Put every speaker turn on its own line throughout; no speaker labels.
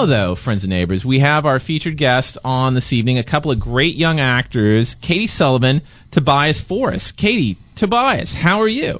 now, though, friends and neighbors, we have our featured guest on this evening, a couple of great young actors, Katie Sullivan, Tobias Forrest. Katie, Tobias, how are you?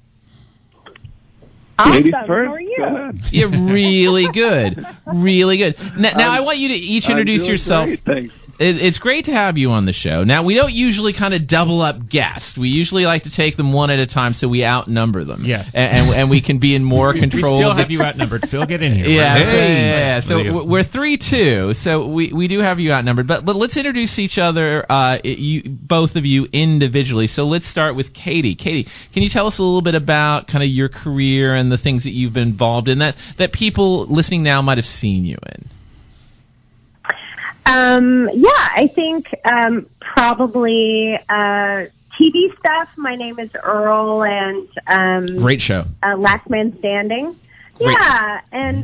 Awesome. How are you?
You're really good. Really good. Now I want you to each introduce yourself.
Great, thanks.
It's great to have you on the show. Now, we don't usually kind of double up guests. We usually like to take them one at a time so we outnumber them.
Yes.
And we can be in more control.
We still have you outnumbered. Phil, get in here.
Yeah. So we're 3-2, so we do have you outnumbered. But let's introduce each other, both of you individually. So let's start with Katie. Katie, can you tell us a little bit about kind of your career and the things that you've been involved in that people listening now might have seen you in?
I think probably TV stuff. My name is Earl, and
great show.
Last Man Standing.
Great.
Yeah, and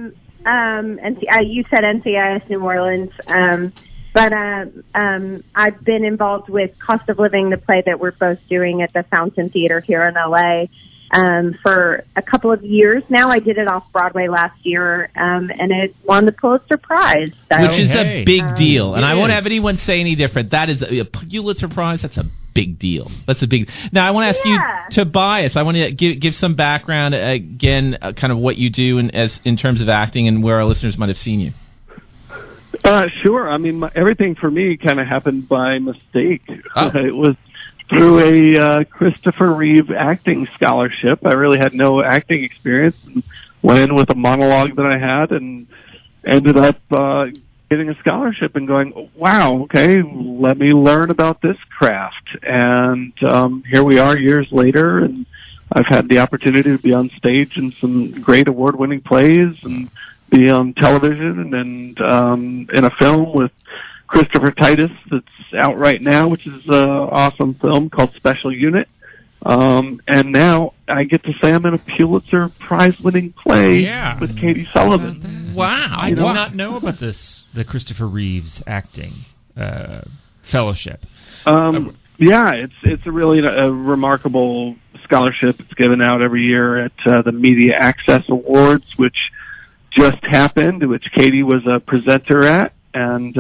you said NCIS New Orleans, but I've been involved with Cost of Living, the play that we're both doing at the Fountain Theater here in LA. For a couple of years now. I did it off Broadway last year, and it won the Pulitzer Prize. So.
Which is a big deal, and I won't have anyone say any different. That is a Pulitzer Prize. That's a big deal. That's a big. Now I want to ask you, Tobias. I want to give some background again, kind of what you do in terms of acting and where our listeners might have seen you.
Sure. I mean, everything for me kind of happened by mistake. It was through a Christopher Reeve acting scholarship. I really had no acting experience and went in with a monologue that I had and ended up getting a scholarship and going, wow, okay, let me learn about this craft. And here we are years later, and I've had the opportunity to be on stage in some great award-winning plays and be on television and in a film with Christopher Titus that's out right now, which is an awesome film called Special Unit. And now I get to say I'm in a Pulitzer Prize-winning play with Katie Sullivan.
Wow. I did not know about the Christopher Reeves acting fellowship.
It's really a remarkable scholarship. It's given out every year at the Media Access Awards, which just happened, which Katie was a presenter at. And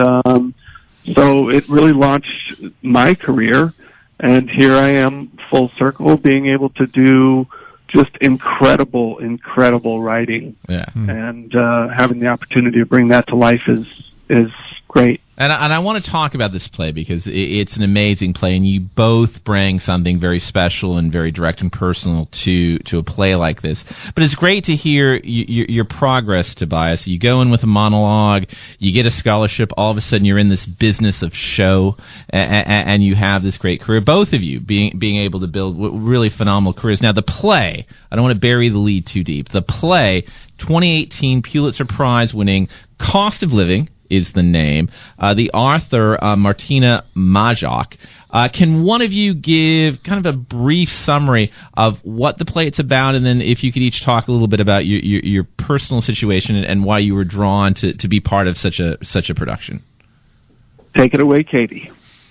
so it really launched my career, and here I am full circle being able to do just incredible writing.
Yeah.
And having the opportunity to bring that to life is great.
And I want to talk about this play because it's an amazing play, and you both bring something very special and very direct and personal to a play like this. But it's great to hear your progress, Tobias. You go in with a monologue, you get a scholarship, all of a sudden you're in this business of show, and you have this great career. Both of you being able to build really phenomenal careers. Now, the play, I don't want to bury the lead too deep. The play, 2018 Pulitzer Prize winning Cost of Living, is the name. The author, Martina Majok. Can one of you give kind of a brief summary of what the play it's about, and then if you could each talk a little bit about your personal situation and why you were drawn to be part of such a production?
Take it away, Katie.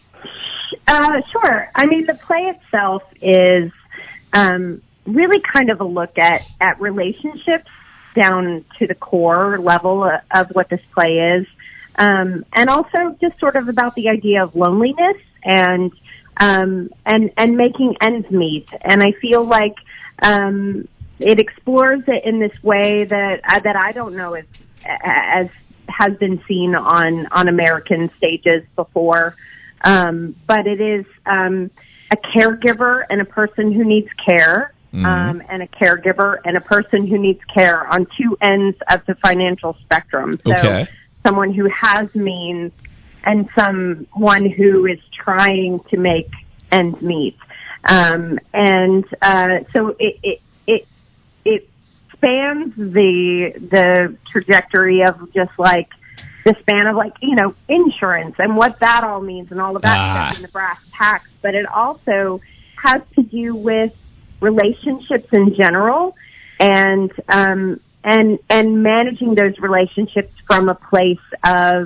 Sure. I mean, the play itself is really kind of a look at relationships down to the core level of what this play is. And also just sort of about the idea of loneliness and making ends meet. And I feel like, it explores it in this way that I don't know as has been seen on American stages before. But it is, a caregiver and a person who needs care. And a caregiver and a person who needs care on two ends of the financial spectrum. So someone who has means and someone who is trying to make ends meet. So it spans the trajectory of just like the span of like, insurance and what that all means and all of that stuff in the brass tacks. But it also has to do with relationships in general and managing those relationships from a place of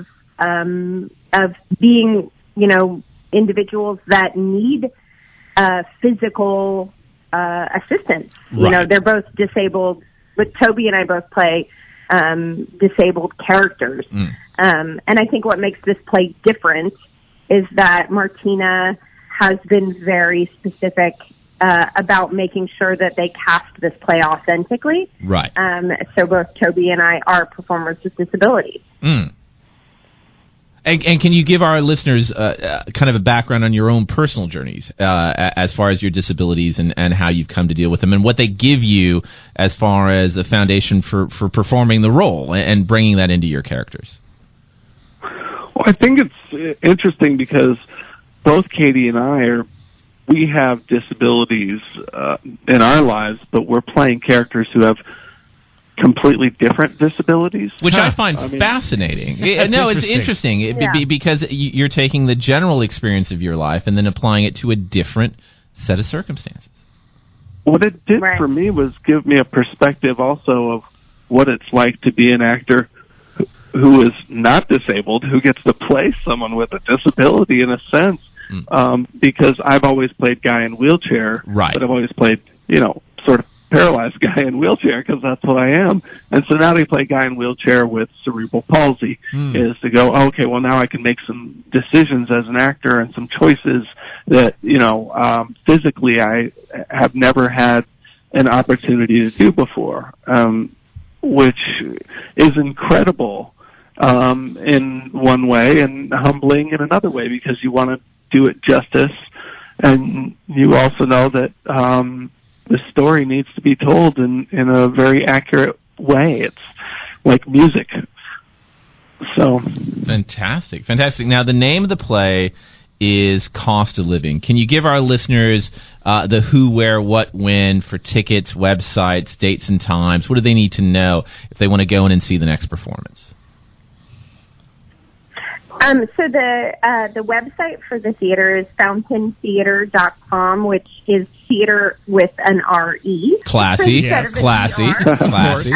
being, individuals that need physical assistance. Right. They're both disabled, but Toby and I both play disabled characters. And I think what makes this play different is that Martina has been very specific about making sure that they cast this play authentically.
Right.
So both Toby and I are performers with disabilities.
And can you give our listeners kind of a background on your own personal journeys as far as your disabilities and how you've come to deal with them and what they give you as far as a foundation for performing the role and bringing that into your characters?
Well, I think it's interesting because both Katie and we have disabilities in our lives, but we're playing characters who have completely different disabilities,
which I find fascinating. No, it's interesting because you're taking the general experience of your life and then applying it to a different set of circumstances.
What it did for me was give me a perspective also of what it's like to be an actor who is not disabled, who gets to play someone with a disability in a sense, because I've always played guy in wheelchair, but I've always played, sort of paralyzed guy in wheelchair because that's what I am. And so now they play guy in wheelchair with cerebral palsy is to go, okay, well now I can make some decisions as an actor and some choices that, physically I have never had an opportunity to do before, which is incredible in one way and humbling in another way because you want to do it justice. And you also know that the story needs to be told in a very accurate way. It's like music. So
fantastic. Now, the name of the play is Cost of Living. Can you give our listeners the who, where, what, when for tickets, websites, dates, and times? What do they need to know if they want to go in and see the next performance?
So the website for the theater is fountaintheater.com, which is theater with an R-E.
Classy. Classy. Classy.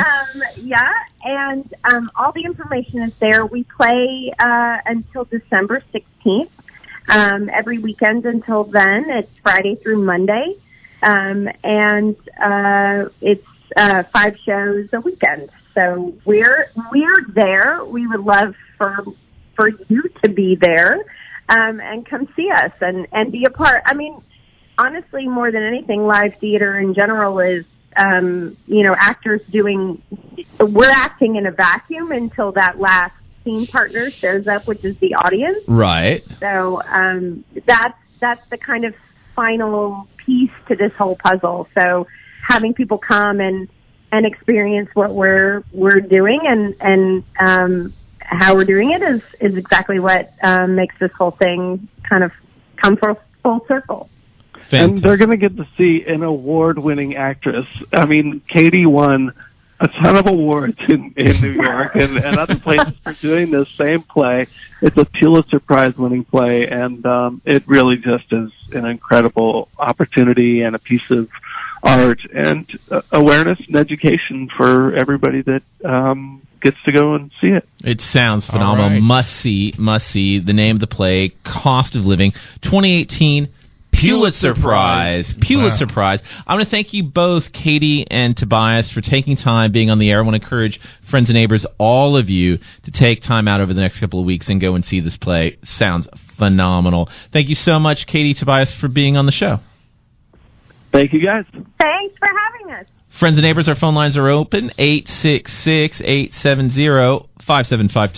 And all the information is there. We play until December 16th, every weekend until then. It's Friday through Monday, and it's 5 shows a weekend. So we're there. We would love for you to be there and come see us and be a part. I mean, honestly, more than anything, live theater in general is, actors we're acting in a vacuum until that last scene partner shows up, which is the audience.
Right.
So that's the kind of final piece to this whole puzzle. So having people come and experience what we're doing and how we're doing it is exactly what makes this whole thing kind of come full circle.
Fantastic.
And they're going to get to see an award-winning actress. I mean, Katie won a ton of awards in New York and other places for doing this same play. It's a Pulitzer Prize-winning play, and it really just is an incredible opportunity and a piece of art and awareness and education for everybody that gets to go and see it.
It sounds phenomenal. Right. Must see. The name of the play, Cost of Living, 2018 Pulitzer Prize. Pulitzer Prize. I want to thank you both, Katie and Tobias, for taking time, being on the air. I want to encourage friends and neighbors, all of you, to take time out over the next couple of weeks and go and see this play. Sounds phenomenal. Thank you so much, Katie, Tobias, for being on the show.
Thank you, guys.
Thanks for having us.
Friends and neighbors, our phone lines are open, 866-870-5752.